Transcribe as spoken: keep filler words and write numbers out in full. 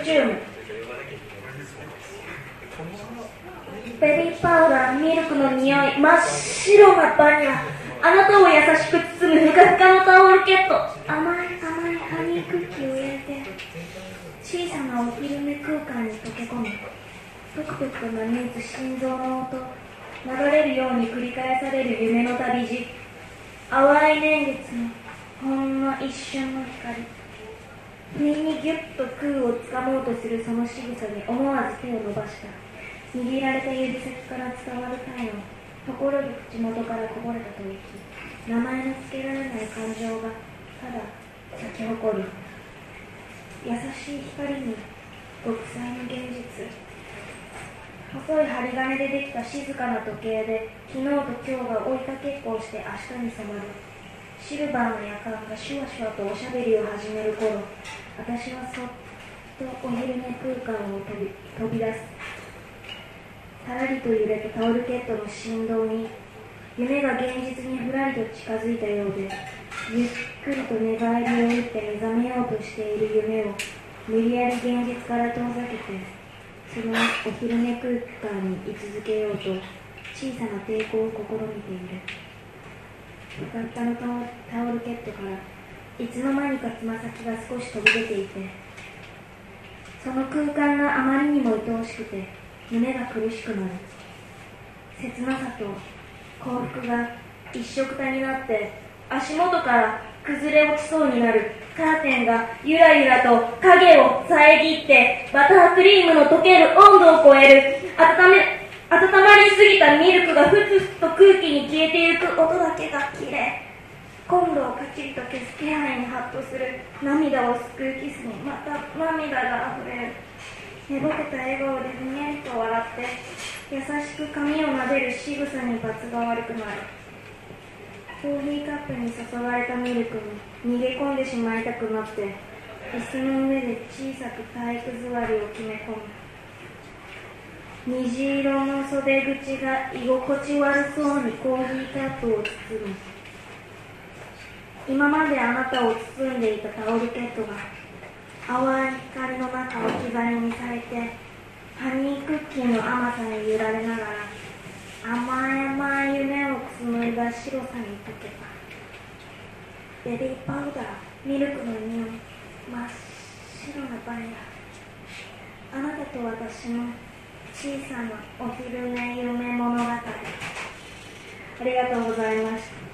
チューム、ベビーパウダー、ミルクの匂い、真っ白なバニラ、あなたを優しく包むふかふかのタオルケット、甘い甘いハニークッキーを入れて小さなお昼寝空間に溶け込む。ぷくぷくと波打つ心臓の音、流れるように繰り返される夢の旅路、淡い年月のほんの一瞬の光、不意にギュッと空をつかもうとするその仕草に思わず手を伸ばした。握られた指先から伝わる体温、ほころる口元からこぼれた吐息、名前の付けられない感情がただ咲き誇る。優しい光に極彩の現実、細い針金でできた静かな時計で昨日と今日が追いかけっこをして明日に染まる。シルバーの夜間がシュワシュワとおしゃべりを始める頃、私はそっとお昼寝空間を飛び、飛び出す。さらりと揺れたタオルケットの振動に夢が現実にふらりと近づいたようで、ゆっくりと寝返りを打って目覚めようとしている夢を無理やり現実から遠ざけて、そのお昼寝空間に居続けようと小さな抵抗を試みている。ふかふかのタオルケットからいつの間にかつま先が少し飛び出ていて、その空間があまりにも愛おしくて胸が苦しくなる。切なさと幸福が一緒くたになって足元から崩れ落ちそうになる。カーテンがゆらゆらと影を遮ってバタークリームの溶ける温度を超える。温め温まりすぎたミルクがふつふつと空気に消えてゆく音だけがきれい。コンロをカチリと消す気配にハッとする。涙を救うキスにまた涙があふれる。寝ぼけた笑顔でふにゃりと笑って優しく髪を撫でる仕草に罰が悪くなる。コーヒーカップに注がれたミルクに逃げ込んでしまいたくなって椅子の上で小さく体育座りを決め込む。虹色の袖口が居心地悪そうにコーヒーカップを包む。今まであなたを包んでいたタオルケットが淡い光の中置き去りにされて、ハニークッキーの甘さに揺られながら甘い甘い夢を紡いだ白さに溶けた。ベビーパウダー、ミルクの匂い、真っ白なバニラ、あなたと私の小さなお昼寝夢物語。ありがとうございました。